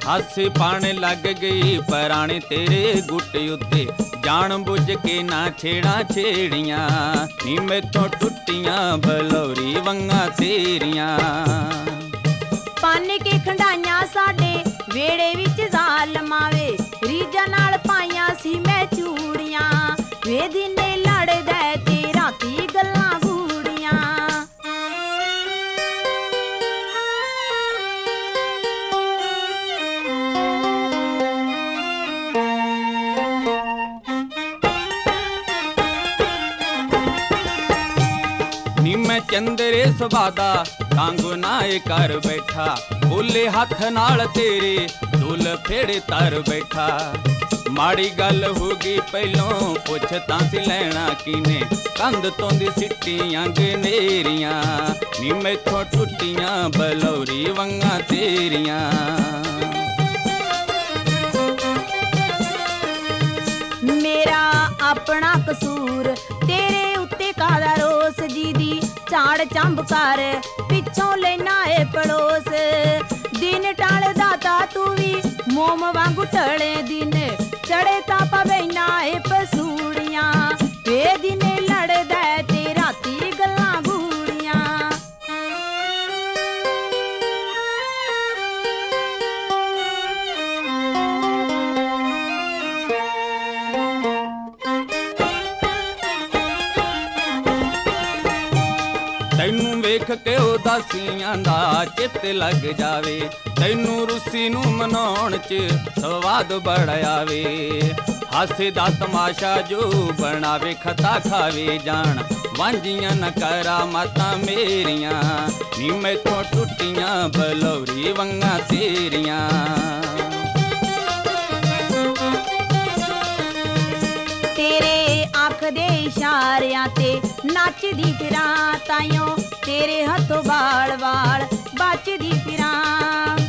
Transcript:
ਹਾਸੇ ਪਾਣ ਲੱਗ ਗਈ ਪਰਾਣੇ ਤੇਰੇ ਗੁੱਟ ਉੱਤੇ, ਜਾਣ ਬੁੱਝ ਕੇ ਨਾ ਛੇੜਾਂ ਛੇੜੀਆਂ ਨੀ ਮੈਥੋਂ ਟੁੱਟੀਆਂ ਬਲੌਰੀ ਵੰਗਾਂ ਤੇਰੀਆਂ। ਪੰਨ ਕੇ ਖੰਡਾਈਆਂ ਸਾਡੇ ਵੇੜੇ ਵਿੱਚ ਜ਼ਾਲਮਾਂ ਵੇ, ਰੀਝਾਂ ਨਾਲ ਪਾਈਆਂ ਸੀ ਮੈਂ ਚੂੜੀਆਂ ਵੇ, ਦਿਨੇ ਲੜਦਾ ਤੇ ਰਾਤੀ ਗੱਲਾਂ ਗੂੜੀਆਂ। ਨੀ ਮੈਂ ਚੰਦਰੇ ਸੁਭਾਦਾ ਕਾਂਗੂ ਨਾਏ ਕਰ ਬੈਠਾ, ਬੋਲੇ ਹੱਥ ਨਾਲ ਤੇਰੇ ਦੁੱਲ ਫੇੜੇ ਤਰ ਬੈਠਾ। ਮਾੜੀ ਗੱਲ ਹੋ ਗਈ ਪਹਿਲੋਂ ਪੁੱਛ ਤਾਂ ਸੀ ਲੈਣਾ ਕੀਨੇ, ਕੰਧ ਤੋਂ ਦੀ ਸਿੱਟੀਆਂ ਗਨੇਰੀਆਂ ਨੀ ਮੈਥੋਂ ਟੁੱਟੀਆਂ ਬਲੌਰੀ ਵੰਗਾਂ ਤੇਰੀਆਂ। ਮੇਰਾ ਆਪਣਾ ਕਸੂਰ ਤੇਰੇ ਉੱਤੇ ਕਾਦਾ ਰੋਸ, ਜੀ ਦੀ ਝਾੜ ਚੰਬ ਕਰ ਪਿੱਛੋਂ ਲੈਣਾ ਏ ਪੜੋਸ। ਦਿਨ ਟਾਲਦਾ ਤਾ ਤੂੰ ਵੀ ਮੋਮ ਵਾਂਗੂ ਟਲੇ, ਦਿਨ ਚੜੇ ਤਾਂ ਪਵੈਨਾ ਏ ਪਸੂੜੀਆਂ ਵੇ, ਦਿਨੇ ਲੜਦਾ ਤੇ ਰਾਤੀ ਗੱਲਾਂ ਗੂੜੀਆਂ। ਤੈਨੂੰ ਵੇਖ ਕੇ ਉਦਾਸੀਆਂ ਦਾ ਚਿੱਤ ਲੱਗ ਜਾਵੇ, ਤੈਨੂੰ ਰੁੱਸੀ ਨੂੰ ਮਨਾਉਣ 'ਚ ਸਵਾਦ ਬੜਾ ਆਵੇ। ਹਾਸੇ ਦਾ ਤਮਾਸ਼ਾ ਜੋ ਬਣਾਵੇ ਖਤਾ ਖਾਵੇ ਜਾਣ, ਵਾਂਝੀਆਂ ਨਾ ਕਰਾ ਮਾਤਾਂ ਮੇਰੀਆਂ ਨੀ ਮੈਥੋਂ ਟੁੱਟੀਆਂ ਬਲੌਰੀ ਵੰਗਾਂ ਤੇਰੀਆਂ। ਤੇਰੇ ਅੱਖ ਦੇ ਇਸ਼ਾਰਿਆਂ ਤੇ ਨੱਚਦੀ ਫਿਰਾਂ, ਤਾਈਓ ਤੇਰੇ ਹੱਥੋਂ ਵਾਲ ਵਾਲ ਬਚਦੀ ਫਿਰਾਂ।